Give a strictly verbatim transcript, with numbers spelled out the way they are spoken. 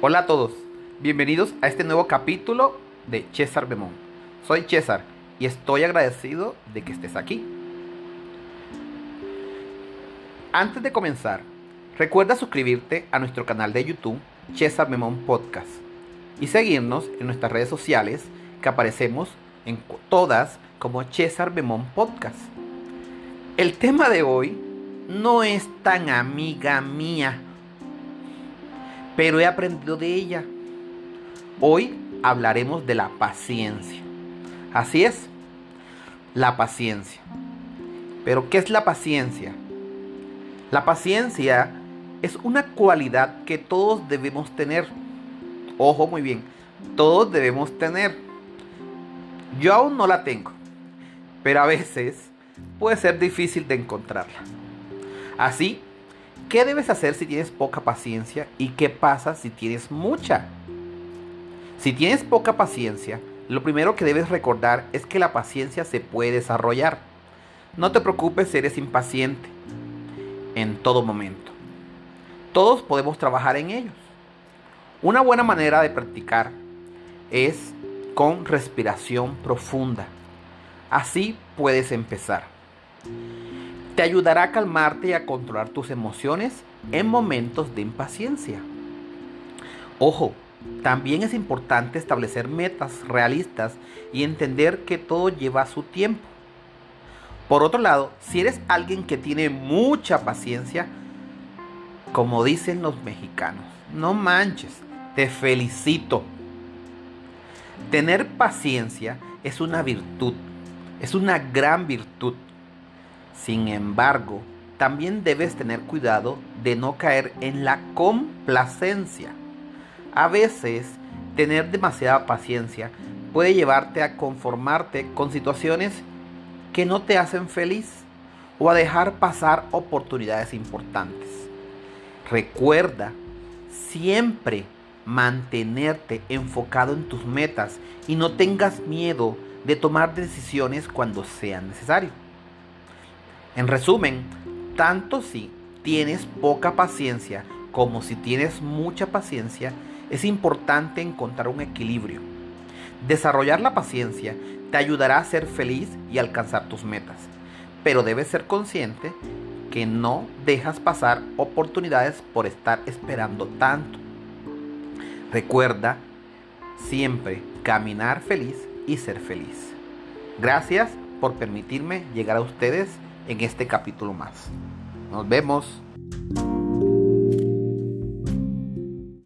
Hola a todos, bienvenidos a este nuevo capítulo de César Bemón. Soy César y estoy agradecido de que estés aquí. Antes de comenzar, recuerda suscribirte a nuestro canal de YouTube César Bemón Podcast y seguirnos en nuestras redes sociales que aparecemos en todas como César Bemón Podcast. El tema de hoy no es tan amiga mía, pero he aprendido de ella. Hoy hablaremos de la paciencia. Así es, la paciencia. ¿Pero qué es la paciencia? La paciencia es una cualidad que todos debemos tener. Ojo muy bien, todos debemos tener. Yo aún no la tengo, pero a veces puede ser difícil de encontrarla. Así, ¿qué debes hacer si tienes poca paciencia y qué pasa si tienes mucha? Si tienes poca paciencia, lo primero que debes recordar es que la paciencia se puede desarrollar. No te preocupes si eres impaciente en todo momento. Todos podemos trabajar en ellos. Una buena manera de practicar es con respiración profunda. Así puedes empezar. Te ayudará a calmarte y a controlar tus emociones en momentos de impaciencia. Ojo, también es importante establecer metas realistas y entender que todo lleva su tiempo. Por otro lado, si eres alguien que tiene mucha paciencia, como dicen los mexicanos, no manches, te felicito. Tener paciencia es una virtud, es una gran virtud. Sin embargo, también debes tener cuidado de no caer en la complacencia. A veces, tener demasiada paciencia puede llevarte a conformarte con situaciones que no te hacen feliz o a dejar pasar oportunidades importantes. Recuerda siempre mantenerte enfocado en tus metas y no tengas miedo de tomar decisiones cuando sea necesario. En resumen, tanto si tienes poca paciencia como si tienes mucha paciencia, es importante encontrar un equilibrio. Desarrollar la paciencia te ayudará a ser feliz y alcanzar tus metas, pero debes ser consciente que no dejas pasar oportunidades por estar esperando tanto. Recuerda siempre caminar feliz y ser feliz. Gracias por permitirme llegar a ustedes en este capítulo más. Nos vemos.